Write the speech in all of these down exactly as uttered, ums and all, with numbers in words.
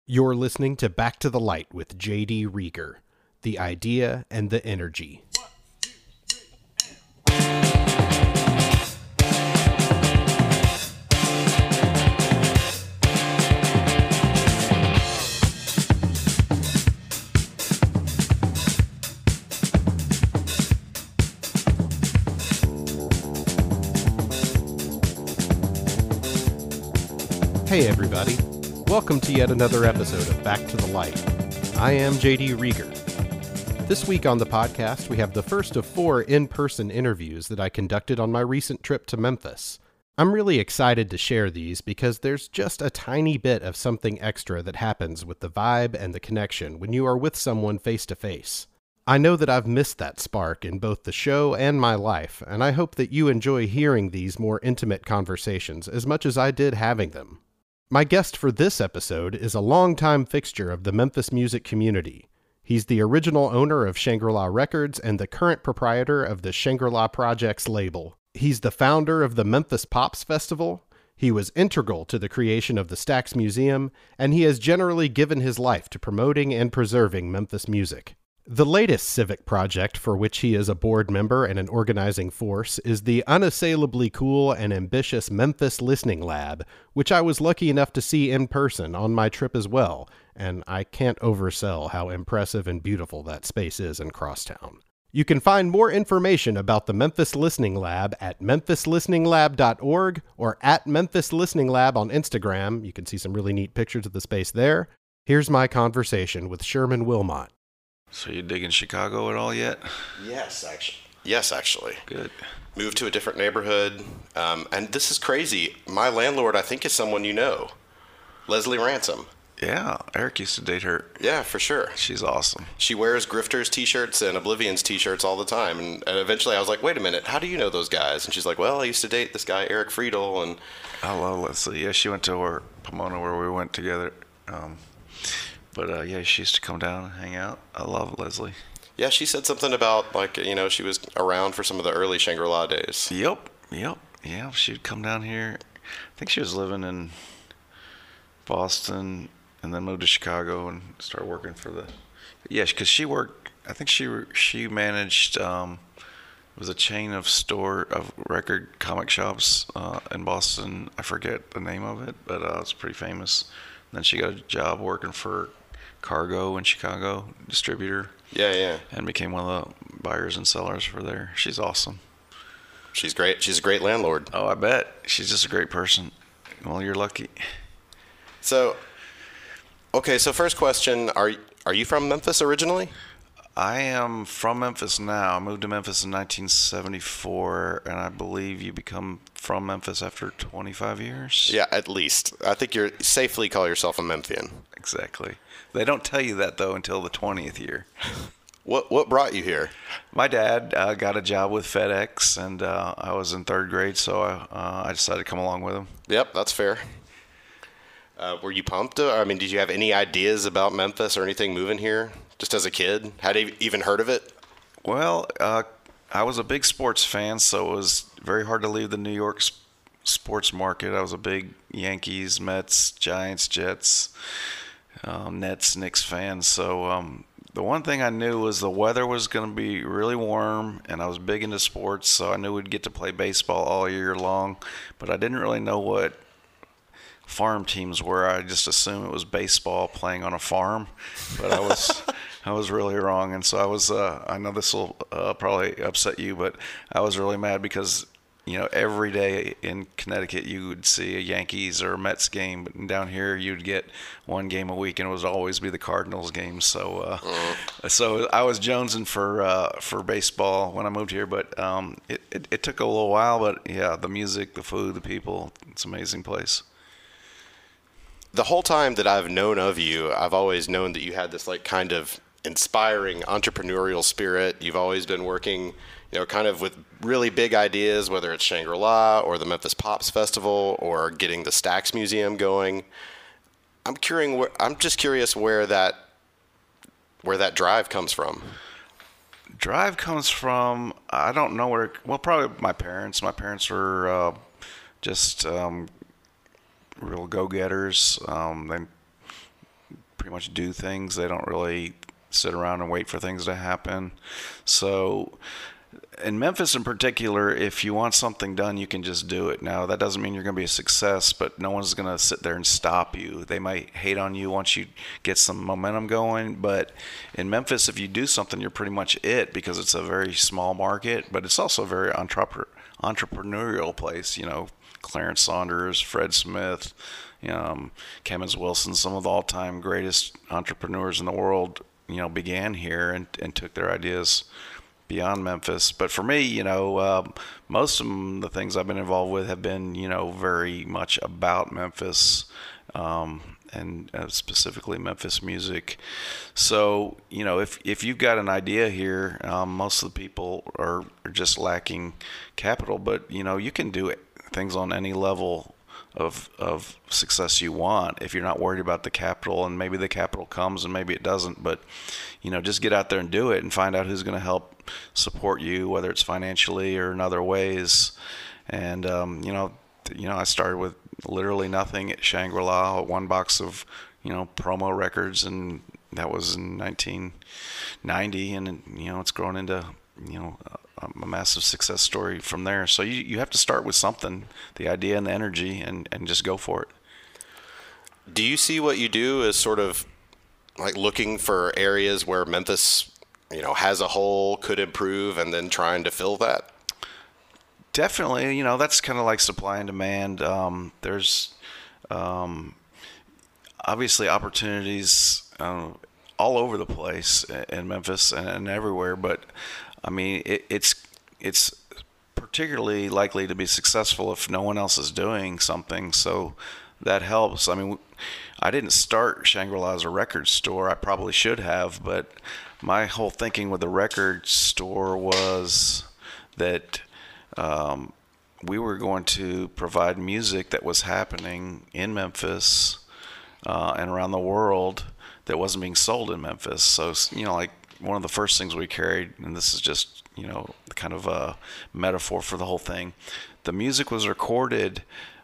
You're listening to Back to the Light with J D Rieger, the idea and the energy. Hey everybody, welcome to yet another episode of Back to the Light. I am J D Rieger. This week on the podcast, we have the first of four in-person interviews that I conducted on my recent trip to Memphis. I'm really excited to share these because there's just a tiny bit of something extra that happens with the vibe and the connection when you are with someone face-to-face. I know that I've missed that spark in both the show and my life, and I hope that you enjoy hearing these more intimate conversations as much as I did having them. My guest for this episode is a longtime fixture of the Memphis music community. He's the original owner of Shangri-La Records and the current proprietor of the Shangri-La Projects label. He's the founder of the Memphis Pops Festival. He was integral to the creation of the Stax Museum, and he has generally given his life to promoting and preserving Memphis music. The latest civic project for which he is a board member and an organizing force is the unassailably cool and ambitious Memphis Listening Lab, which I was lucky enough to see in person on my trip as well, and I can't oversell how impressive and beautiful that space is in Crosstown. You can find more information about the Memphis Listening Lab at memphis listening lab dot org or at Memphis Listening Lab on Instagram. You can see some really neat pictures of the space there. Here's my conversation with Sherman Wilmot. So you digging Chicago at all yet? Yes, actually. Yes, actually. Good. Moved to a different neighborhood. Um, and this is crazy. My landlord, I think, is someone you know. Leslie Ransom. Yeah, Eric used to date her. Yeah, for sure. She's awesome. She wears Grifters t-shirts and Oblivions t-shirts all the time. And, and eventually I was like, wait a minute, how do you know those guys? And she's like, well, I used to date this guy, Eric Friedel. And I love Leslie. Yeah, she went to our Pomona where we went together. Um, But, uh, yeah, she used to come down and hang out. I love Leslie. Yeah, she said something about, like, you know, she was around for some of the early Shangri-La days. Yep, yep, yeah. She'd come down here. I think she was living in Boston and then moved to Chicago and started working for the... Yeah, because she worked... I think she she managed... Um, it was a chain of store of record comic shops uh, in Boston. I forget the name of it, but uh, it's pretty famous. And then she got a job working for Cargo in Chicago, distributor. Yeah, yeah. And became one of the buyers and sellers for there. She's awesome. She's great. She's a great landlord. Oh, I bet. She's just a great person. Well, you're lucky. So, okay, so first question, are are you from Memphis originally? I am from Memphis now. I moved to Memphis in nineteen seventy-four, and I believe you become from Memphis after twenty-five years? Yeah, at least. I think you're safely call yourself a Memphian. Exactly. They don't tell you that, though, until the twentieth year. What what brought you here? My dad uh, got a job with FedEx, and uh, I was in third grade, so I, uh, I decided to come along with him. Yep, that's fair. Uh, were you pumped? I mean, did you have any ideas about Memphis or anything moving here just as a kid? Had you even heard of it? Well, uh, I was a big sports fan, so it was very hard to leave the New York sp- sports market. I was a big Yankees, Mets, Giants, Jets, um, Nets, Knicks fan. So um, the one thing I knew was the weather was going to be really warm, and I was big into sports, so I knew we'd get to play baseball all year long. But I didn't really know what farm teams were. I just assumed it was baseball playing on a farm, but I was I was really wrong. And so I was uh, I know this will uh, probably upset you, but I was really mad because, you know, every day in Connecticut you would see a Yankees or a Mets game, but down here you'd get one game a week, and it would always be the Cardinals game. So uh, mm. so I was jonesing for uh, for baseball when I moved here, but um, it, it it took a little while. But yeah, the music, the food, the people, it's an amazing place. The whole time that I've known of you, I've always known that you had this like kind of inspiring entrepreneurial spirit. You've always been working, you know, kind of with really big ideas, whether it's Shangri-La or the Memphis Pops Festival or getting the Stax Museum going. I'm curious. I'm just curious where that where that drive comes from. Drive comes from I don't know where. Well, probably my parents. My parents were uh, just. Um, real go-getters. Um, they pretty much do things. They don't really sit around and wait for things to happen. So in Memphis in particular, if you want something done, you can just do it. Now, that doesn't mean you're going to be a success, but no one's going to sit there and stop you. They might hate on you once you get some momentum going, but in Memphis, if you do something, you're pretty much it, because it's a very small market, but it's also a very entrepreneur, entrepreneurial place. You know, Clarence Saunders, Fred Smith, you know, um, Kemmons Wilson, some of the all-time greatest entrepreneurs in the world, you know, began here and, and took their ideas beyond Memphis. But for me, you know, um, most of them, the things I've been involved with have been, you know, very much about Memphis, um, and uh, specifically Memphis music. So, you know, if if you've got an idea here, um, most of the people are, are just lacking capital, but, you know, you can do it, things on any level of of success you want if you're not worried about the capital. And maybe the capital comes and maybe it doesn't, but, you know, just get out there and do it and find out who's going to help support you, whether it's financially or in other ways. And um, you know, you know, I started with literally nothing at Shangri-La, one box of, you know, promo records, and that was in nineteen ninety, and you know, it's grown into, you know, a, a massive success story from there. So you you have to start with something, the idea and the energy, and and just go for it. Do you see what you do as sort of like looking for areas where Memphis, you know, has a hole, could improve, and then trying to fill that? Definitely, you know, that's kind of like supply and demand. Um, there's um, obviously opportunities uh, all over the place in Memphis and, and everywhere, but I mean, it, it's it's particularly likely to be successful if no one else is doing something. So that helps. I mean, I didn't start Shangri-La as a record store. I probably should have, but my whole thinking with the record store was that um, we were going to provide music that was happening in Memphis uh, and around the world that wasn't being sold in Memphis. So, you know, like one of the first things we carried, and this is just, you know, kind of a metaphor for the whole thing, the music was recorded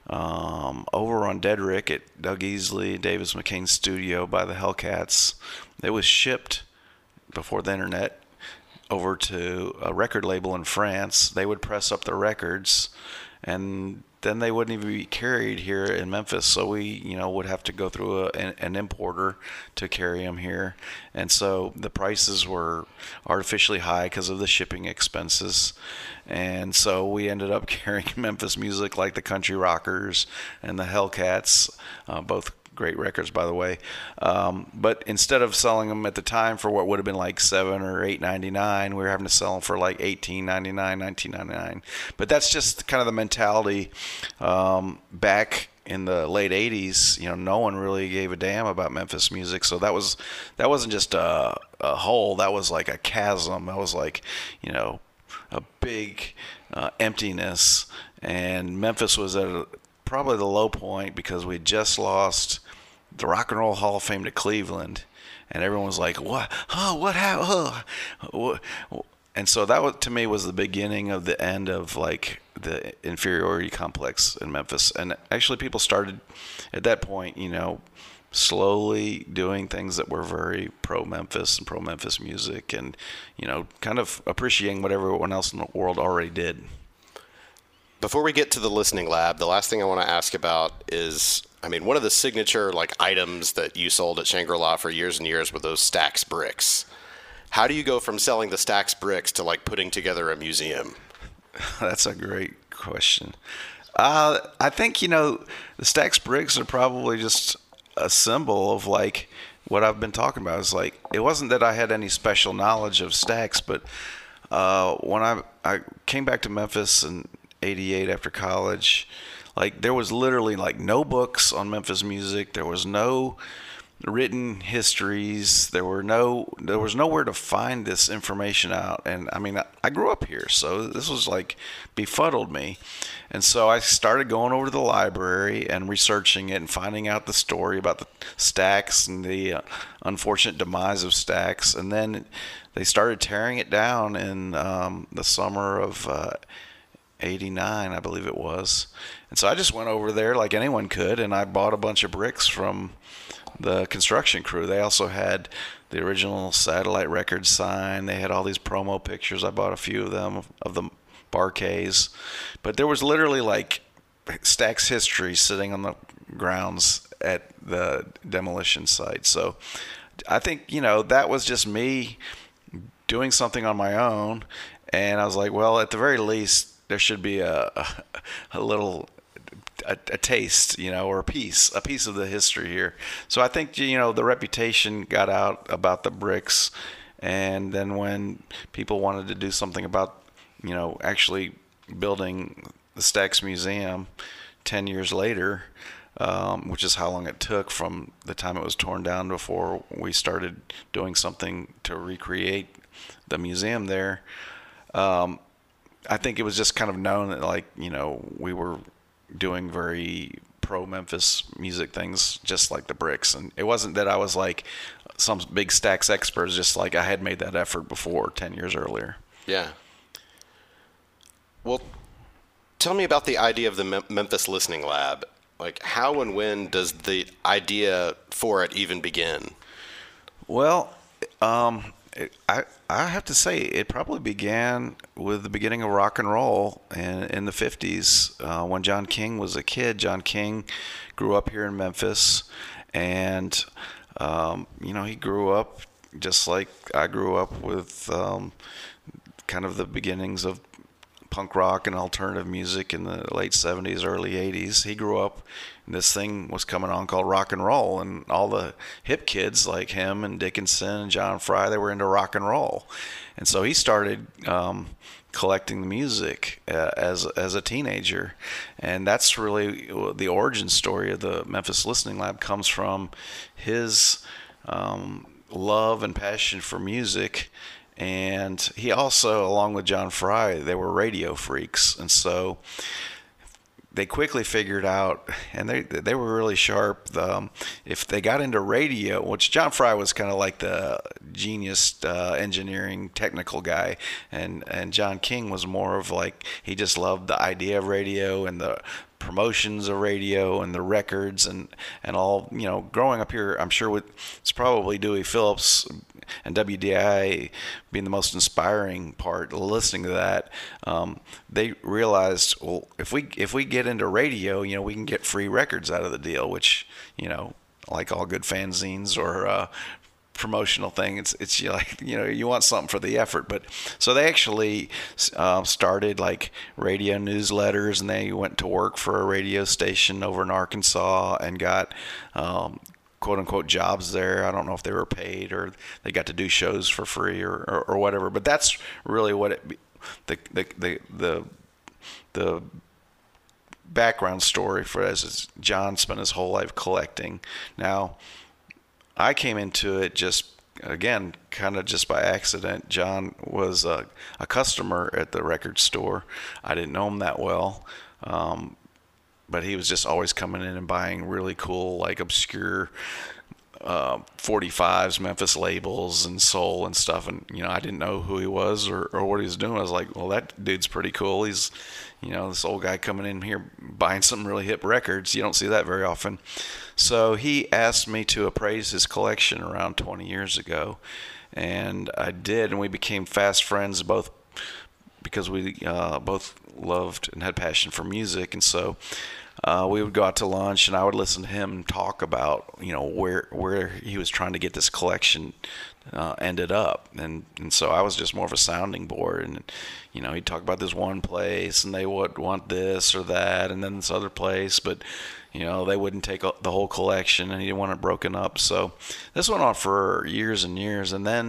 um, over on Dead Rick at Doug Easley, Davis McCain's studio by the Hellcats. It was shipped before the internet over to a record label in France. They would press up the records, and then they wouldn't even be carried here in Memphis. So we, you know, would have to go through a, an, an importer to carry them here. And so the prices were artificially high because of the shipping expenses. And so we ended up carrying Memphis music like the Country Rockers and the Hellcats, uh, both great records, by the way. Um, but instead of selling them at the time for what would have been like seven or eight ninety nine, we were having to sell them for like eighteen ninety nine, nineteen ninety nine. But that's just kind of the mentality um, back in the late eighties. You know, no one really gave a damn about Memphis music, so that was that wasn't just a, a hole. That was like a chasm. That was like, you know, a big uh, emptiness. And Memphis was at a, probably the low point because we just lost the Rock and Roll Hall of Fame to Cleveland, and everyone was like, "What? Oh, what happened?" Oh. And so that was, to me, was the beginning of the end of like the inferiority complex in Memphis. And actually, people started at that point, you know, slowly doing things that were very pro-Memphis and pro-Memphis music, and you know, kind of appreciating what everyone else in the world already did. Before we get to the listening lab, the last thing I want to ask about is, I mean, one of the signature like items that you sold at Shangri-La for years and years were those Stax bricks. How do you go from selling the Stax bricks to like putting together a museum? That's a great question. Uh, I think, you know, the Stax bricks are probably just a symbol of like what I've been talking about. It's like, it wasn't that I had any special knowledge of Stax, but uh, when I I came back to Memphis and eighty-eight after college, like there was literally like no books on Memphis music. There was no written histories. There were no there was nowhere to find this information out. And I mean, I, I grew up here, so this was like befuddled me. And so I started going over to the library and researching it and finding out the story about the Stax and the uh, unfortunate demise of Stax. And then they started tearing it down in um, the summer of uh, eighty-nine, I believe it was. And so I just went over there like anyone could, and I bought a bunch of bricks from the construction crew. They also had the original Satellite Records sign. They had all these promo pictures. I bought a few of them of, of the Bar-Kays. But there was literally like Stax history sitting on the grounds at the demolition site. So I think, you know, that was just me doing something on my own. And I was like, well, at the very least, there should be a, a, a little... A, a taste, you know, or a piece, a piece of the history here. So I think, you know, the reputation got out about the bricks, and then when people wanted to do something about, you know, actually building the Stax Museum ten years later, um, which is how long it took from the time it was torn down before we started doing something to recreate the museum there, um, I think it was just kind of known that, like, you know, we were doing very pro-Memphis music things, just like the bricks. And it wasn't that I was like some big Stax expert, just like I had made that effort before ten years earlier. Yeah. Well, tell me about the idea of the Mem- Memphis Listening Lab. Like, how and when does the idea for it even begin? Well, um, it, I I have to say it probably began with the beginning of rock and roll in, in the fifties. Uh, when John King was a kid, John King grew up here in Memphis, and um, you know, he grew up just like I grew up with um, kind of the beginnings of punk rock and alternative music in the late seventies, early eighties. He grew up, and this thing was coming on called rock and roll, and all the hip kids like him and Dickinson and John Fry, they were into rock and roll. And so he started um, collecting the music uh, as as a teenager, and that's really the origin story of the Memphis Listening Lab. Comes from his um, love and passion for music. And he also, along with John Fry, they were radio freaks. And so they quickly figured out, and they they were really sharp, um, if they got into radio, which John Fry was kind of like the genius uh, engineering technical guy, and, and John King was more of like, he just loved the idea of radio and the promotions of radio and the records and, and all, you know, growing up here, I'm sure with, it's probably Dewey Phillips and W D I being the most inspiring part, listening to that, um, they realized, well, if we if we get into radio, you know, we can get free records out of the deal, which, you know, like all good fanzines or uh, promotional thing, it's it's like, you know, you want something for the effort. But so they actually uh, started like radio newsletters, and they went to work for a radio station over in Arkansas and got um, quote unquote jobs there. I don't know if they were paid or they got to do shows for free or, or, or whatever, but that's really what it, the, the, the, the, the background story for it is John spent his whole life collecting. Now, I came into it just, again, kind of just by accident. John was a, a customer at the record store. I didn't know him that well. Um, But he was just always coming in and buying really cool, like obscure uh, forty-fives, Memphis labels, and soul and stuff. And, you know, I didn't know who he was or, or what he was doing. I was like, well, that dude's pretty cool. He's, you know, this old guy coming in here buying some really hip records. You don't see that very often. So he asked me to appraise his collection around twenty years ago. And I did, and we became fast friends, both because we uh, both loved and had passion for music. And so uh, we would go out to lunch, and I would listen to him talk about, you know, where where he was trying to get this collection uh, ended up. And, and so I was just more of a sounding board. And, you know, he'd talk about this one place, and they would want this or that, and then this other place. But, you know, they wouldn't take the whole collection, and he didn't want it broken up. So this went on for years and years. And then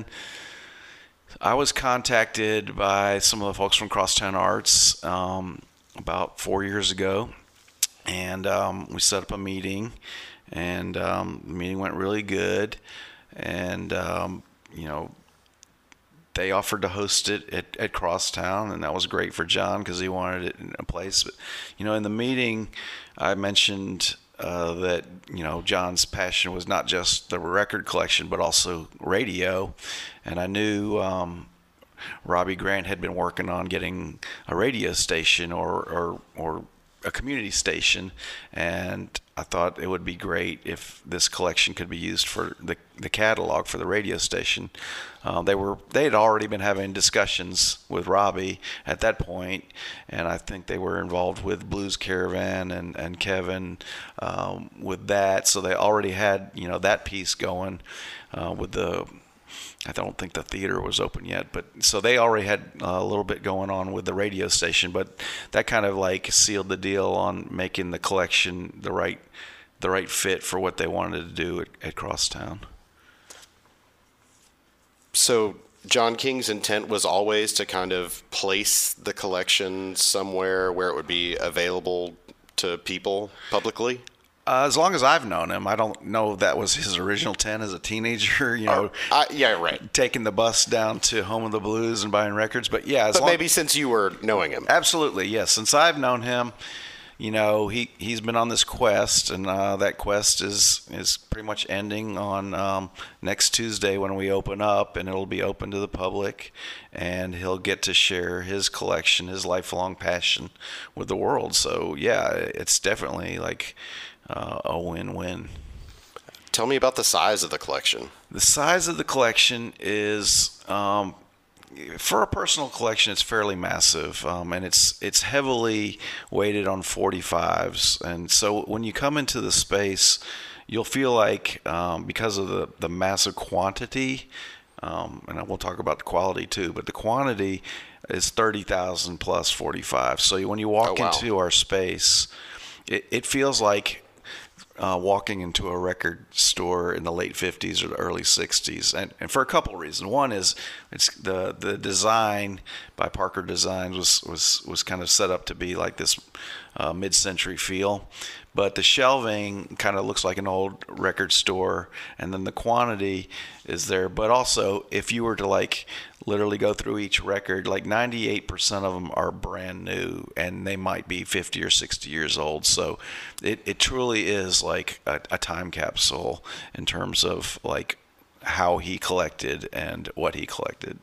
I was contacted by some of the folks from Crosstown Arts um, about four years ago, and um, we set up a meeting, and um, the meeting went really good, and um, you know, they offered to host it at, at Crosstown, and that was great for John because he wanted it in a place. But, you know, in the meeting, I mentioned uh, that, you know, John's passion was not just the record collection, but also radio. And I knew um, Robbie Grant had been working on getting a radio station or, or, or a community station. And I thought it would be great if this collection could be used for the the catalog for the radio station. Uh, they were they had already been having discussions with Robbie at that point, and I think they were involved with Blues Caravan and and Kevin um, with that. So they already had you know that piece going uh, with the. I don't think the theater was open yet, but so they already had a little bit going on with the radio station, but that kind of like sealed the deal on making the collection the right the right fit for what they wanted to do at, at Crosstown. So John King's intent was always to kind of place the collection somewhere where it would be available to people publicly? Uh, as long as I've known him, I don't know if that was his original intent as a teenager, you know. Uh, uh, yeah, right. Taking the bus down to Home of the Blues and buying records. But yeah, as but long, maybe since you were knowing him. Absolutely, yes. Since I've known him, you know, he, he's been on this quest, and uh, that quest is, is pretty much ending on um, next Tuesday when we open up, and it'll be open to the public, and he'll get to share his collection, his lifelong passion with the world. So yeah, it's definitely like uh, a win-win. Tell me about the size of the collection. The size of the collection is, um, for a personal collection, it's fairly massive, um, and it's it's heavily weighted on forty-fives. And so when you come into the space, you'll feel like, um, because of the, the massive quantity, um, and we'll talk about the quality too, but the quantity is thirty thousand plus forty-five. So when you walk oh, wow. into our space, it, it feels like Uh, walking into a record store in the late fifties or the early sixties, and, and for a couple of reasons. One is it's the the design by Parker Designs was was was kind of set up to be like this uh, mid-century feel, but the shelving kind of looks like an old record store, and then the quantity is there. But also, if you were to like literally go through each record, like ninety-eight percent of them are brand new, and they might be fifty or sixty years old. So it, it truly is like a, a time capsule in terms of like how he collected and what he collected.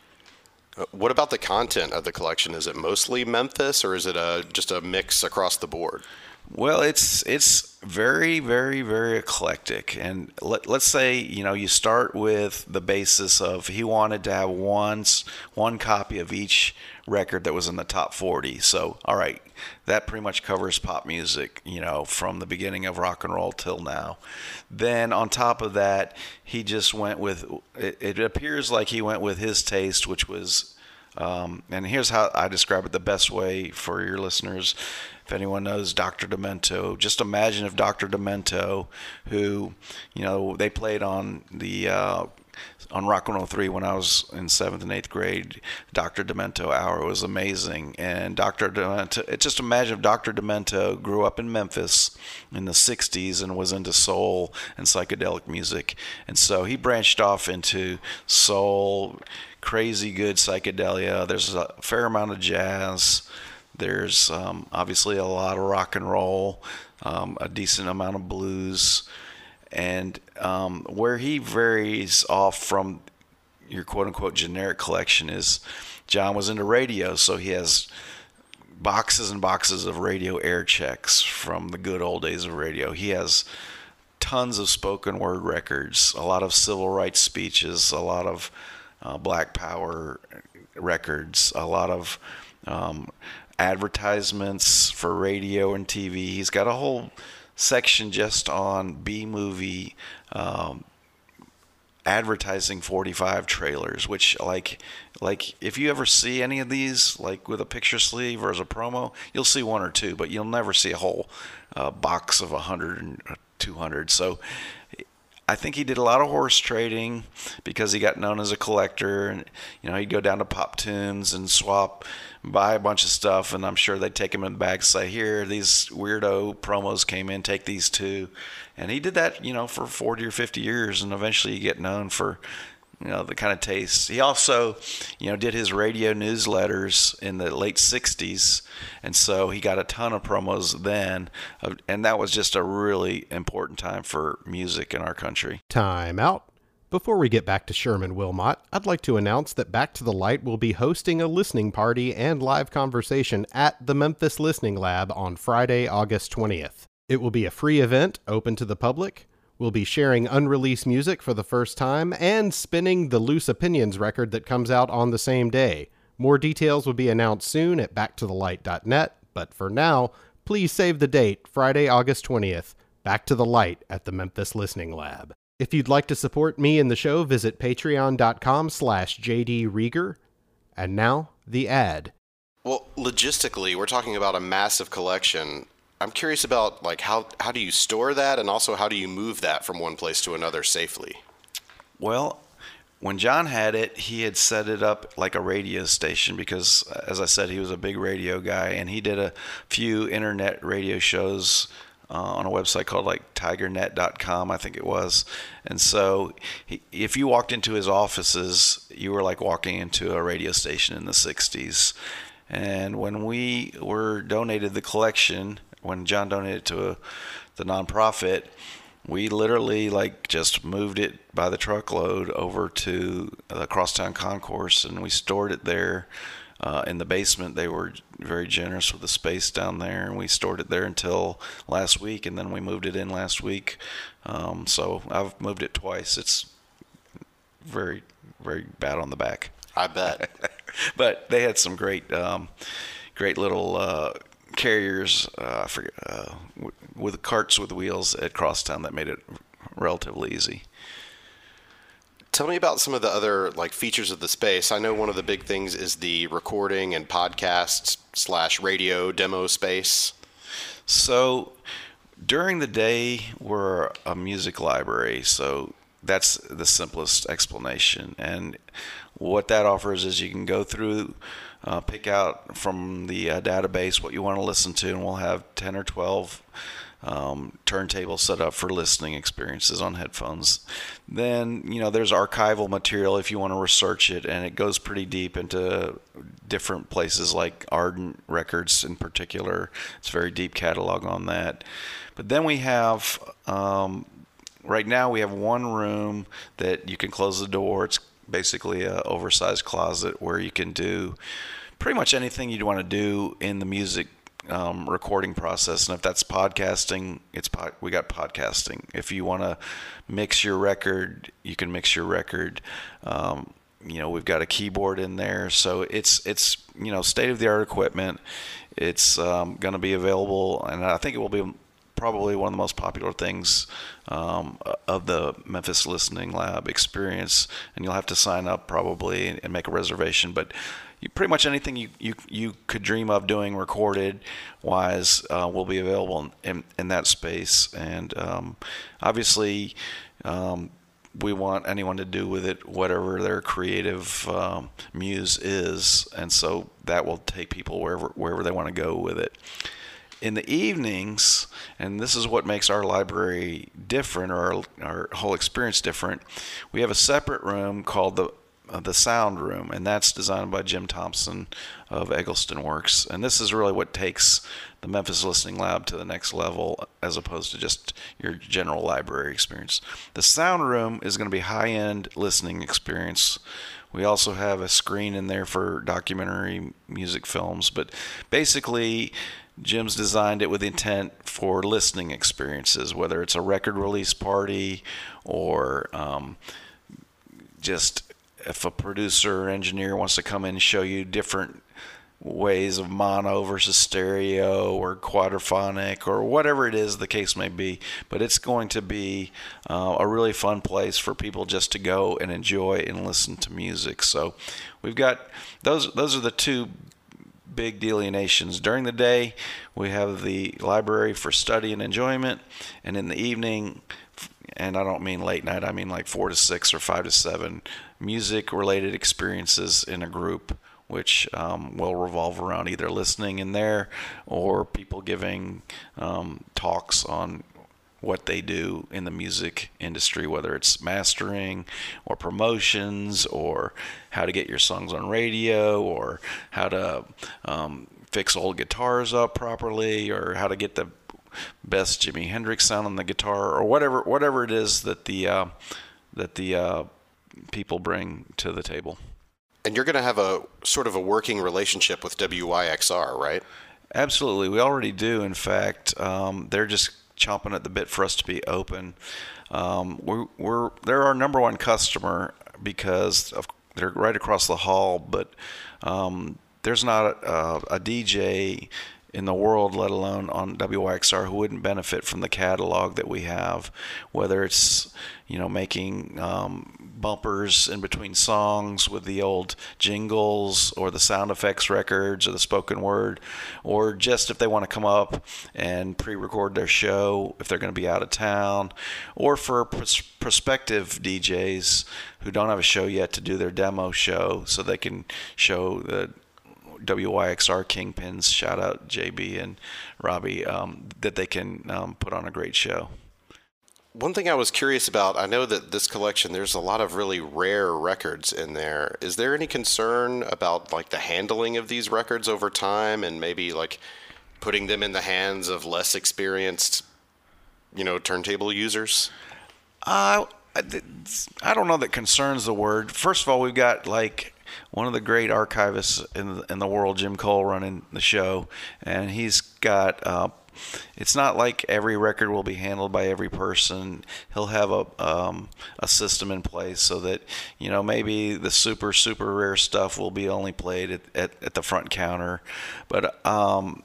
What about the content of the collection? Is it mostly Memphis, or is it a just a mix across the board? Well, it's it's very, very, very eclectic. And let, let's say, you know, you start with the basis of he wanted to have one, one copy of each record that was in the top forty. So, all right, that pretty much covers pop music, you know, from the beginning of rock and roll till now. Then on top of that, he just went with, it, it appears like he went with his taste, which was, um, and here's how I describe it the best way for your listeners. If anyone knows Doctor Demento, just imagine if Doctor Demento, who, you know, they played on the uh, on Rock one oh three when I was in seventh and eighth grade, Doctor Demento Hour was amazing. And Doctor Demento, just imagine if Doctor Demento grew up in Memphis in the sixties and was into soul and psychedelic music. And so he branched off into soul, crazy good psychedelia. There's a fair amount of jazz. There's um, obviously a lot of rock and roll, um, a decent amount of blues, and um, where he varies off from your quote-unquote generic collection is John was into radio, so he has boxes and boxes of radio air checks from the good old days of radio. He has tons of spoken word records, a lot of civil rights speeches, a lot of uh, Black Power records, a lot of um, advertisements for radio and T V. He's got a whole section just on B-movie um, advertising forty-five trailers, which like like if you ever see any of these like with a picture sleeve or as a promo, you'll see one or two, but you'll never see a whole uh, box of one hundred and two hundred. So I think he did a lot of horse trading because he got known as a collector, and you know he'd go down to Pop Tunes and swap, buy a bunch of stuff, and I'm sure they'd take him in the bag and say, here, these weirdo promos came in, take these two. And he did that, you know, for forty or fifty years, and eventually you get known for, you know, the kind of taste. He also, you know, did his radio newsletters in the late sixties, and so he got a ton of promos then, and that was just a really important time for music in our country. Time out. Before we get back to Sherman Wilmot, I'd like to announce that Back to the Light will be hosting a listening party and live conversation at the Memphis Listening Lab on Friday, August twentieth. It will be a free event open to the public. We'll be sharing unreleased music for the first time and spinning the Loose Opinions record that comes out on the same day. More details will be announced soon at back to the light dot net, but for now, please save the date, Friday, August twentieth, Back to the Light at the Memphis Listening Lab. If you'd like to support me and the show, visit patreon.com slash jdrieger. And now, the ad. Well, logistically, we're talking about a massive collection. I'm curious about like how, how do you store that, and also how do you move that from one place to another safely? Well, when John had it, he had set it up like a radio station because, as I said, he was a big radio guy, and he did a few internet radio shows uh, on a website called like tiger net dot com, I think it was. And so he, if you walked into his offices, you were like walking into a radio station in the sixties. And when we were donated the collection, when John donated to a, the nonprofit, we literally like just moved it by the truckload over to the Crosstown Concourse, and we stored it there uh, in the basement. They were very generous with the space down there, and we stored it there until last week, and then we moved it in last week. Um, so I've moved it twice. It's very, very bad on the back. I bet. But they had some great, um, great little uh, carriers, uh, I forget, uh, w- with carts with wheels at Crosstown that made it relatively easy. Tell me about some of the other like features of the space. I know one of the big things is the recording and podcast slash radio demo space. So during the day, we're a music library. So that's the simplest explanation. And what that offers is you can go through, uh, pick out from the uh, database what you want to listen to, and we'll have ten or twelve um, turntables set up for listening experiences on headphones. Then, you know, there's archival material if you want to research it, and it goes pretty deep into different places like Ardent Records in particular. It's a very deep catalog on that. But then we have, um, right now we have one room that you can close the door. It's basically an oversized closet where you can do pretty much anything you'd want to do in the music um, recording process. And if that's podcasting, it's pod- we got podcasting. If you want to mix your record, you can mix your record. Um, you know, we've got a keyboard in there, so it's it's you know state-of-the-art equipment. It's um, going to be available, and I think it will be probably one of the most popular things um, of the Memphis Listening Lab experience, and you'll have to sign up probably and make a reservation. But you, pretty much anything you, you, you could dream of doing recorded wise uh, will be available in, in that space. And um, obviously um, we want anyone to do with it whatever their creative um, muse is, and so that will take people wherever wherever they want to go with it. In the evenings, and this is what makes our library different, or our, our whole experience different, we have a separate room called the uh, the sound room, and that's designed by Jim Thompson of Eggleston Works. And this is really what takes the Memphis Listening Lab to the next level, as opposed to just your general library experience. The sound room is going to be high-end listening experience. We also have a screen in there for documentary music films, but basically Jim's designed it with intent for listening experiences, whether it's a record release party or um, just if a producer or engineer wants to come in and show you different ways of mono versus stereo or quadraphonic or whatever it is the case may be. But it's going to be uh, a really fun place for people just to go and enjoy and listen to music. So we've got those those are the two big delineations. During the day, we have the library for study and enjoyment, and in the evening, and I don't mean late night, I mean like four to six or five to seven, music-related experiences in a group, which um, will revolve around either listening in there or people giving um, talks on what they do in the music industry, whether it's mastering or promotions or how to get your songs on radio or how to um, fix old guitars up properly or how to get the best Jimi Hendrix sound on the guitar or whatever whatever it is that the uh, that the uh, people bring to the table. And you're going to have a sort of a working relationship with W Y X R, right? Absolutely. We already do. In fact, um, they're just chomping at the bit for us to be open. Um, we're, we're they're our number one customer because of, they're right across the hall, but um, there's not a, a D J in the world, let alone on W Y X R, who wouldn't benefit from the catalog that we have, whether it's, you know, making um, bumpers in between songs with the old jingles or the sound effects records or the spoken word, or just if they want to come up and pre-record their show if they're going to be out of town, or for pros- prospective D Js who don't have a show yet to do their demo show so they can show the W Y X R Kingpins, shout out J B and Robbie, um, that they can um, put on a great show. One thing I was curious about, I know that this collection, there's a lot of really rare records in there. Is there any concern about like the handling of these records over time and maybe like putting them in the hands of less experienced, you know, turntable users? Uh, I don't know that concern's the word. First of all, we've got like one of the great archivists in the, in the world, Jim Cole, running the show, and he's got uh, it's not like every record will be handled by every person. He'll have a um, a system in place so that, you know, maybe the super super rare stuff will be only played at, at, at the front counter, but um,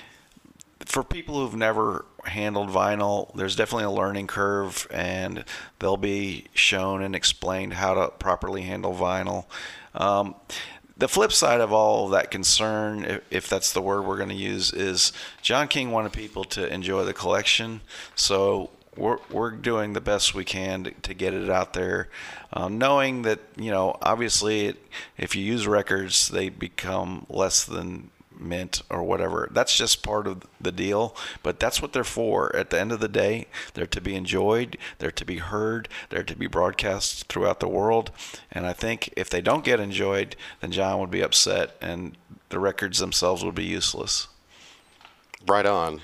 for people who've never handled vinyl, there's definitely a learning curve, and they'll be shown and explained how to properly handle vinyl. Um, the flip side of all of that concern, if, if that's the word we're going to use, is John King wanted people to enjoy the collection, so we're we're doing the best we can to, to get it out there, um, knowing that, you know, obviously it, if you use records, they become less than mint or whatever. That's just part of the deal, but that's what they're for. At the end of the day, they're to be enjoyed, they're to be heard, they're to be broadcast throughout the world, and I think if they don't get enjoyed, then John would be upset and the records themselves would be useless. Right on.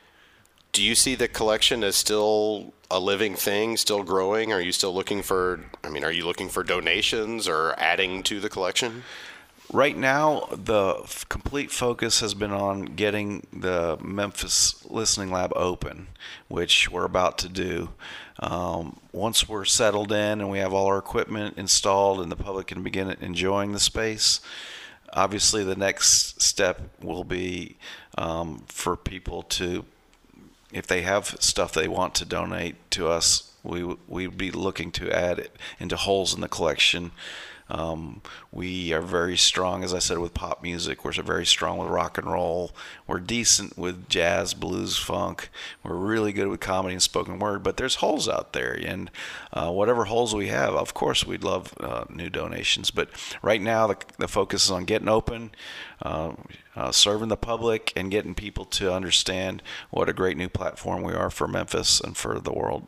Do you see the collection as still a living thing, still growing? Are you still looking for, I mean, are you looking for donations or adding to the collection? Right now, the f- complete focus has been on getting the Memphis Listening Lab open, which we're about to do. Um, once we're settled in and we have all our equipment installed and the public can begin enjoying the space, obviously the next step will be um, for people to, if they have stuff they want to donate to us, we we'd be looking to add it into holes in the collection. Um, we are very strong, as I said, with pop music. We're very strong with rock and roll. We're decent with jazz, blues, funk. We're really good with comedy and spoken word. But there's holes out there, and uh, whatever holes we have, of course, we'd love uh, new donations. But right now, the, the focus is on getting open, uh, uh, serving the public, and getting people to understand what a great new platform we are for Memphis and for the world.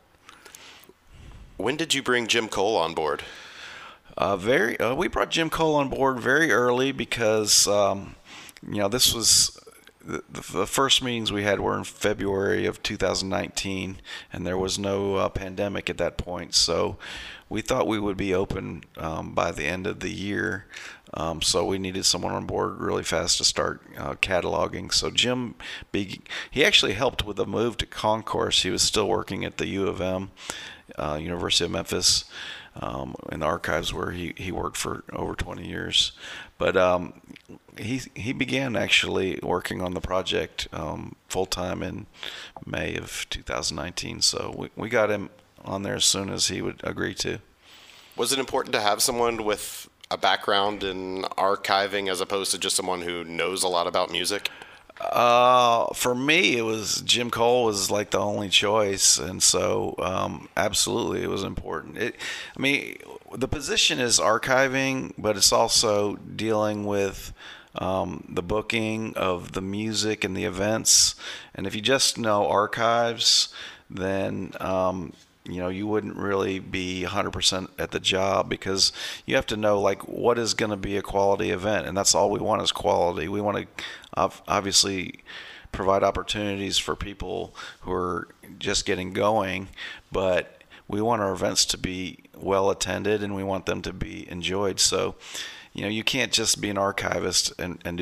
When did you bring Jim Cole on board? Uh, very. Uh, we brought Jim Cole on board very early because, um, you know, this was the, the first meetings we had were in February of two thousand nineteen, and there was no uh, pandemic at that point. So we thought we would be open um, by the end of the year. Um, so we needed someone on board really fast to start uh, cataloging. So Jim, be, he actually helped with the move to Concourse. He was still working at the U of M, uh, University of Memphis. Um, in the archives where he, he worked for over twenty years. But um, he he began actually working on the project um, full-time in May of two thousand nineteen. So we, we got him on there as soon as he would agree to. Was it important to have someone with a background in archiving as opposed to just someone who knows a lot about music? Uh, for me, it was Jim Cole was like the only choice, and so um, absolutely, it was important. It, I mean, the position is archiving, but it's also dealing with um, the booking of the music and the events. And if you just know archives, then um, you know you wouldn't really be one hundred percent at the job, because you have to know like what is going to be a quality event, and that's all we want is quality. We want to obviously provide opportunities for people who are just getting going, but we want our events to be well attended and we want them to be enjoyed. So, you know, you can't just be an archivist and, and do the,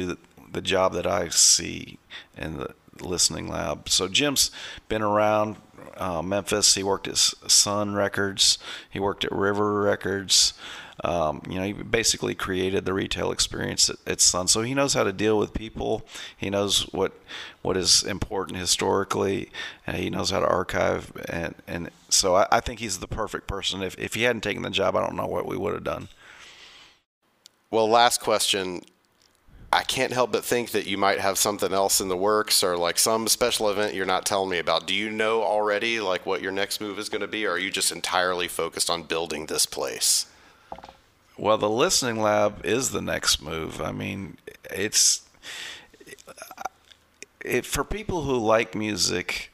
the job that I see in the listening lab. So Jim's been around uh, Memphis. He worked at Sun Records. He worked at River Records. Um, you know, he basically created the retail experience at, at Sun. So he knows how to deal with people. He knows what what is important historically. And he knows how to archive. And, and so I, I think he's the perfect person. If, if he hadn't taken the job, I don't know what we would have done. Well, last question. I can't help but think that you might have something else in the works, or like some special event you're not telling me about. Do you know already like what your next move is going to be, or are you just entirely focused on building this place? Well, the listening lab is the next move. I mean, it's it for people who like music,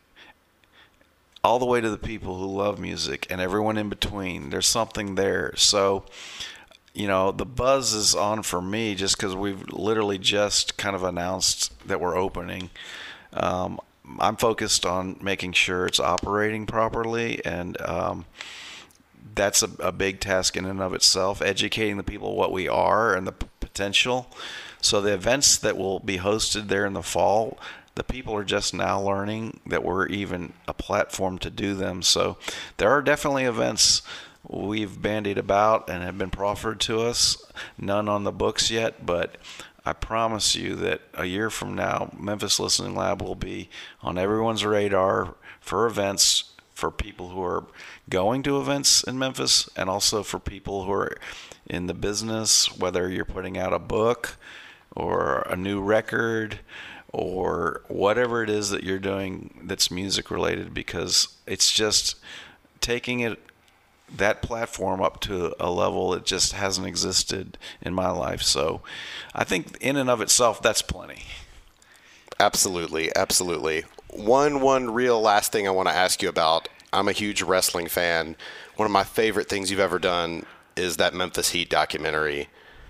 all the way to the people who love music, and everyone in between. There's something there. So, you know, the buzz is on for me just because we've literally just kind of announced that we're opening. Um, I'm focused on making sure it's operating properly, and um, that's a, a big task in and of itself, educating the people what we are and the p- potential. So the events that will be hosted there in the fall, the people are just now learning that we're even a platform to do them. So there are definitely events we've bandied about and have been proffered to us. None on the books yet, but I promise you that a year from now, Memphis Listening Lab will be on everyone's radar for events, for people who are going to events in Memphis, and also for people who are in the business, whether you're putting out a book or a new record or whatever it is that you're doing that's music related, because it's just taking it that platform up to a level that just hasn't existed in my life. So I think in and of itself, that's plenty. Absolutely. Absolutely. One, one real last thing I want to ask you about. I'm a huge wrestling fan. One of my favorite things you've ever done is that Memphis Heat documentary.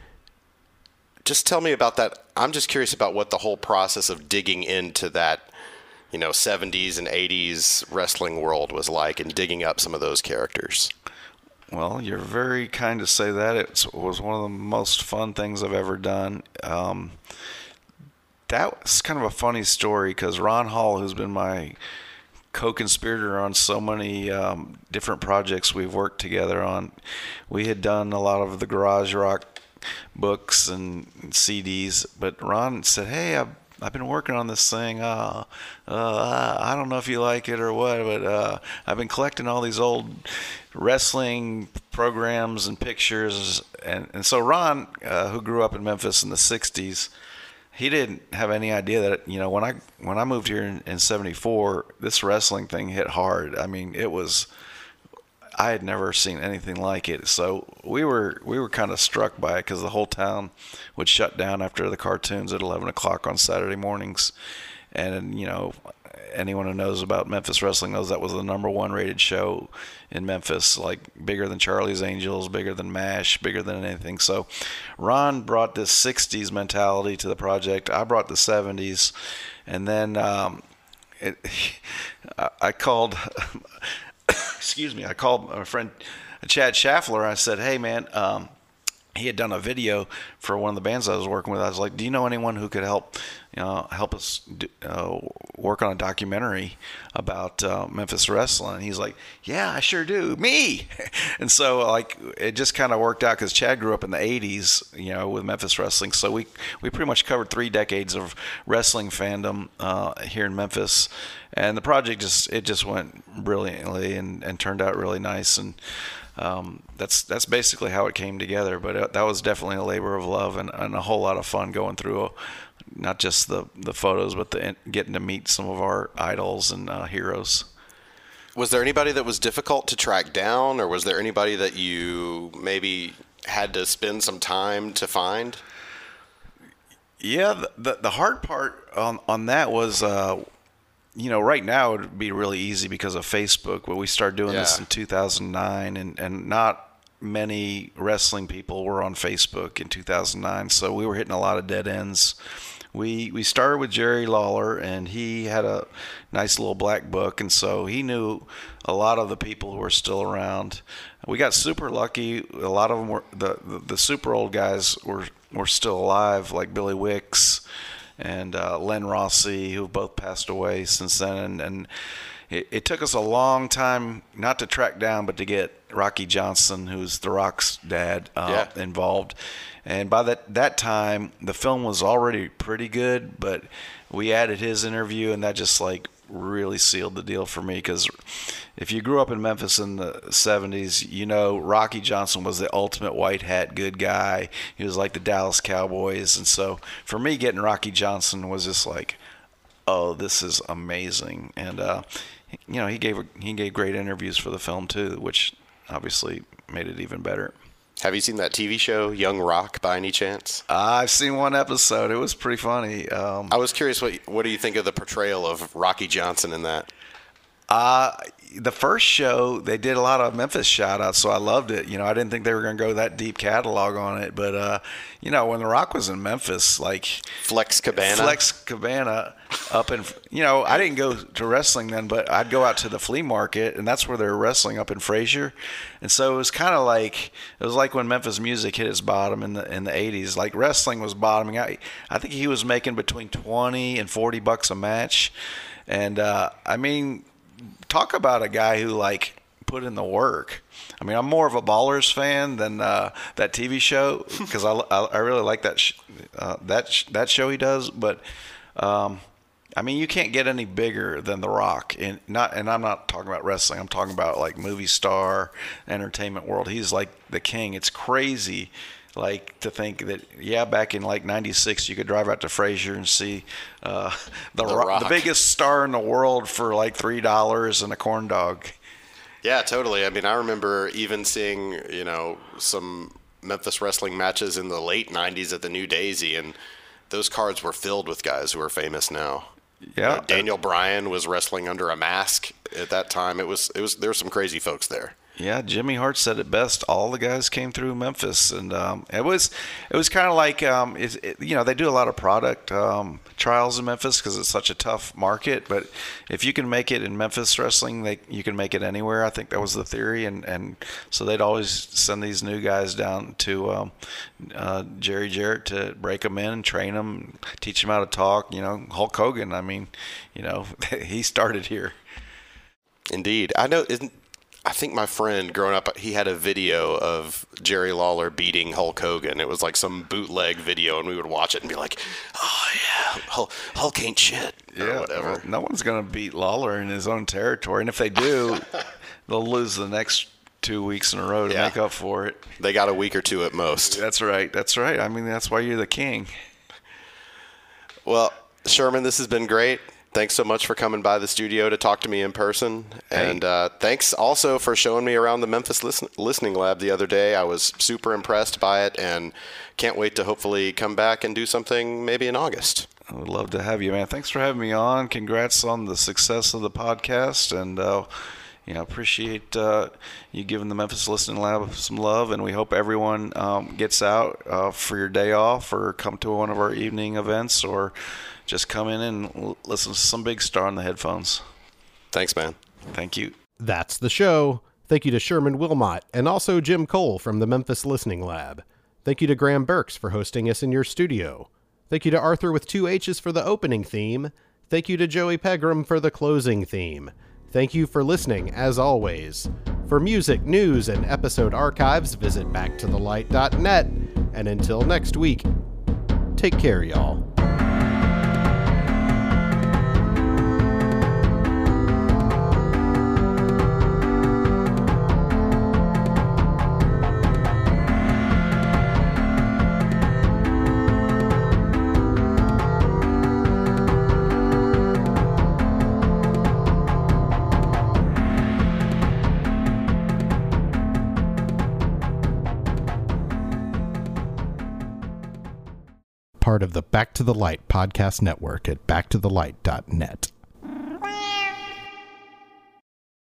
Just tell me about that. I'm just curious about what the whole process of digging into that, you know, seventies and eighties wrestling world was like, and digging up some of those characters. Well, you're very kind to say that. It was one of the most fun things I've ever done. Um, that was kind of a funny story because Ron Hall, who's been my co-conspirator on so many um, different projects we've worked together on, we had done a lot of the garage rock books and C Ds, but Ron said, hey, I've, I've been working on this thing. Uh, uh, I don't know if you like it or what, but uh, I've been collecting all these old wrestling programs and pictures. And, and so Ron, uh, who grew up in Memphis in the sixties, he didn't have any idea that, you know, when I when I moved here in, in seventy-four, this wrestling thing hit hard. I mean, it was, I had never seen anything like it. So we were we were kind of struck by it because the whole town would shut down after the cartoons at eleven o'clock on Saturday mornings. And, you know, anyone who knows about Memphis wrestling knows that was the number one rated show in Memphis, like bigger than Charlie's Angels, bigger than MASH, bigger than anything. So Ron brought this sixties mentality to the project. I brought the seventies. And then um, it, I called... excuse me, I called my friend Chad Schaffler. I said, hey, man, um, he had done a video for one of the bands I was working with. I was like, do you know anyone who could help, you know, help us do, uh, work on a documentary about uh, Memphis wrestling? And he's like, yeah, I sure do. Me. And so, like, it just kind of worked out because Chad grew up in the eighties, you know, with Memphis wrestling. So we, we pretty much covered three decades of wrestling fandom uh, here in Memphis. And the project just, it just went brilliantly and, and turned out really nice. And um, that's that's basically how it came together. But it, that was definitely a labor of love and, and a whole lot of fun going through a, not just the, the photos, but the, getting to meet some of our idols and uh, heroes. Was there anybody that was difficult to track down, or was there anybody that you maybe had to spend some time to find? Yeah, the the, the hard part on, on that was... Uh, You know, right now it would be really easy because of Facebook, but we started doing yeah. this in two thousand nine, and, and not many wrestling people were on Facebook in two thousand nine, so we were hitting a lot of dead ends. We we started with Jerry Lawler, and he had a nice little black book, and so he knew a lot of the people who were still around. We got super lucky. A lot of them were, the, the, the super old guys were, were still alive, like Billy Wicks, and uh, Len Rossi, who both passed away since then. And, and it, it took us a long time not to track down, but to get Rocky Johnson, who's The Rock's dad, uh, yeah. involved. And by that, that time, the film was already pretty good, but we added his interview, and that just like really sealed the deal for me, because if you grew up in Memphis in the seventies, you know Rocky Johnson was the ultimate white hat good guy. He was like the Dallas Cowboys. And so for me, getting Rocky Johnson was just like, oh, this is amazing. And uh, you know, he gave he gave great interviews for the film too, which obviously made it even better. Have you seen that T V show, Young Rock, by any chance? Uh, I've seen one episode. It was pretty funny. Um, I was curious, what what do you think of the portrayal of Rocky Johnson in that? Uh, the first show, they did a lot of Memphis shout-outs, so I loved it. You know, I didn't think they were going to go that deep catalog on it. But, uh, you know, when The Rock was in Memphis, like... Flex Cabana? Flex Cabana up in... You know, I didn't go to wrestling then, but I'd go out to the flea market, and that's where they were wrestling, up in Frazier. And so it was kind of like... It was like when Memphis music hit its bottom in the in the eighties. Like, wrestling was bottoming out. I think he was making between twenty and forty bucks a match. And, uh, I mean... Talk about a guy who like put in the work. I mean, I'm more of a Ballers fan than uh, that T V show, because I, I, I really like that sh- uh, that sh- that show he does. But um, I mean, you can't get any bigger than The Rock. And not and I'm not talking about wrestling. I'm talking about like movie star, entertainment world. He's like the king. It's crazy. Like to think that, yeah, back in like ninety-six, you could drive out to Frazier and see uh, the, the, Rock, the biggest star in the world for like three dollars and a corn dog. Yeah, totally. I mean, I remember even seeing, you know, some Memphis wrestling matches in the late nineties at the New Daisy, and those cards were filled with guys who are famous now. Yeah, you know, Daniel Bryan was wrestling under a mask at that time. It was, it was, there were some crazy folks there. Yeah, Jimmy Hart said it best. All the guys came through Memphis, and um, it was it was kind of like um, it, it, you know, they do a lot of product um, trials in Memphis because it's such a tough market. But if you can make it in Memphis wrestling, they you can make it anywhere. I think that was the theory, and, and so they'd always send these new guys down to um, uh, Jerry Jarrett to break them in and train them, teach them how to talk. You know, Hulk Hogan. I mean, you know, he started here. Indeed, I know. Isn't I think my friend growing up, he had a video of Jerry Lawler beating Hulk Hogan. It was like some bootleg video, and we would watch it and be like, oh, yeah, Hulk, Hulk ain't shit, or yeah, whatever. Well, no one's going to beat Lawler in his own territory. And if they do, they'll lose the next two weeks in a row to yeah. make up for it. They got a week or two at most. That's right. That's right. I mean, that's why you're the king. Well, Sherman, this has been great. Thanks so much for coming by the studio to talk to me in person. Hey. And uh, thanks also for showing me around the Memphis Listen- Listening Lab the other day. I was super impressed by it and can't wait to hopefully come back and do something maybe in August. I would love to have you, man. Thanks for having me on. Congrats on the success of the podcast. And, uh, you know, appreciate uh, you giving the Memphis Listening Lab some love. And we hope everyone um, gets out uh, for your day off or come to one of our evening events or just come in and listen to some big star on the headphones. Thanks, man. Thank you. That's the show. Thank you to Sherman Wilmot and also Jim Cole from the Memphis Listening Lab. Thank you to Graham Burks for hosting us in your studio. Thank you to Arthur with two H's for the opening theme. Thank you to Joey Pegram for the closing theme. Thank you for listening, as always. For music, news, and episode archives, visit back to the light dot net. And until next week, take care, y'all. Part of the Back to the Light podcast network at back to the light dot net.